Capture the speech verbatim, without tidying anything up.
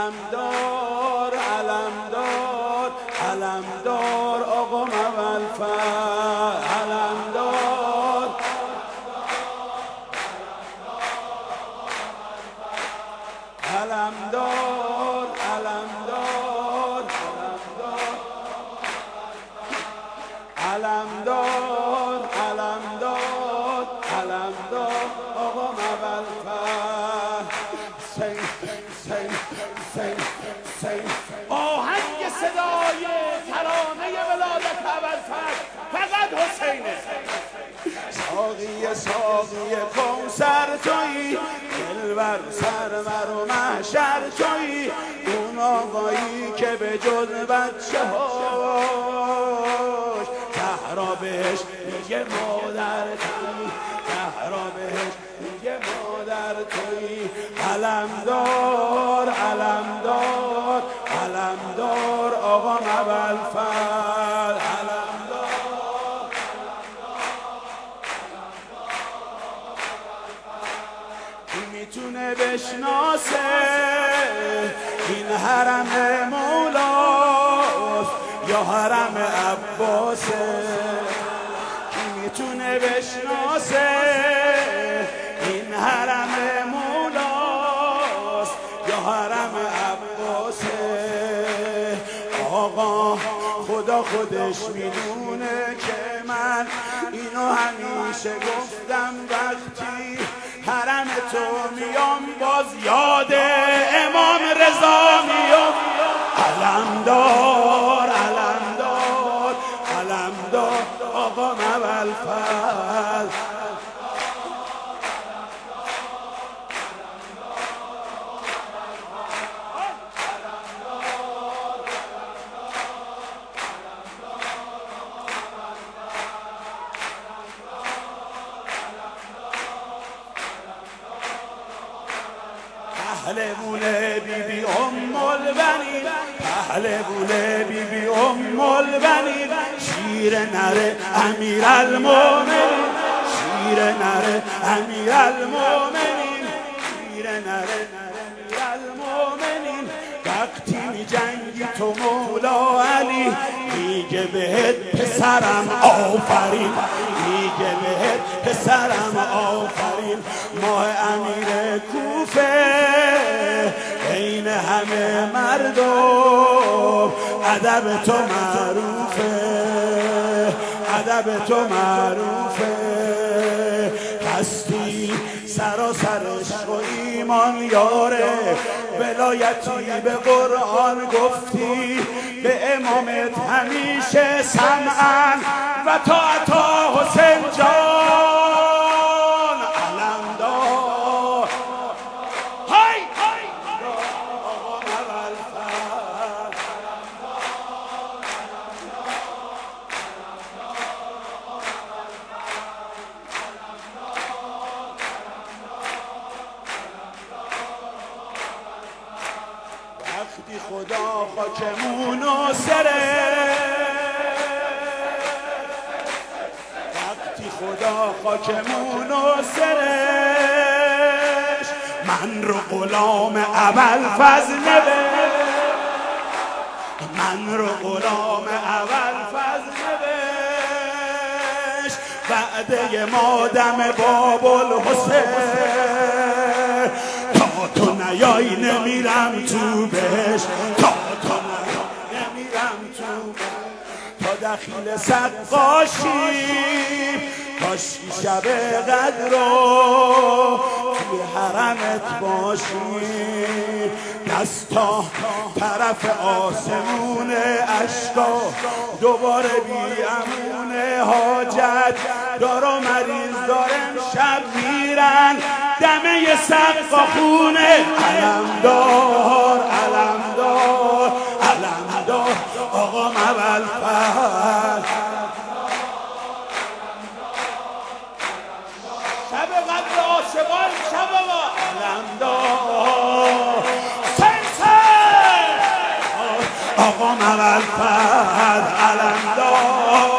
علمدار علمدار علمدار آقا مولفر علمدار علمدار علمدار علمدار علمدار علمدار آقا مولفر سی سی سی سی آهنگ صدای ترانه ولادت ابوالفضل فقط حسینه. ساقی ساقی کوثر تویی، دلبر سرور و محشر تویی، اون آقایی که به جز بچه هاش زهرا بهش میگه مادر تویی، زهرا بهش میگه مادر تویی. علمدار علمدار علمدار آقا ابوالفضل میتونه بشناسه این حرم مولاست یا حرم عباسه؟ کی میتونه بشناسه این حرم مولاست یا حرم عباسه؟ آقا خدا خودش میدونه که من اینو همیشه گفتم، وقتی حرم تو میام باز یاد امام رضا میام. علمدار علمدار علمدار آقا ابوالفضل پهلوونه بی بی ام البنین، پهلوونه بی بی ام البنین، شیر نره امیر المومنین، شیر نره امیر المومنین، شیر نره امیر المومنین. وقتی می جنگی تو مولا علی میگه بهت پسرم آفرین، میگه بهت پسرم آفرین. ماه امیر کوفه بین همه مردم ادب تو معروفه، ادب تو معروفه. هستی سراسر عشق و ایمان یاره، ولایتی به قرآن گفتی، به امامت همیشه سمعا و طاعتا حسین جان. علمدار های آقا ابوالفضل وقتی خدا خاکمون و سره، وقتی خدا خاکمون و سرش من رو غلام ابوالفضل نوشت، من رو غلام ابوالفضل نوشت. وعده ما دم باب الحسین، تا تو نیای نمیرم تو بهش، تا تو نیای نمیرم تو بهش. تا دخیل سقاشی کاشکی شب قدر رو توی حرمت باشی، دستا طرف آسمون اشکا دوباره بی امون حاجت دارا مریض دارن شب میرن دمه سقا خونه. علمدار علمدار علمدار آقا ابوالفضل شب قدر عاشقان شب آقا علمدار سنسر آقا ابوالفضل علمدار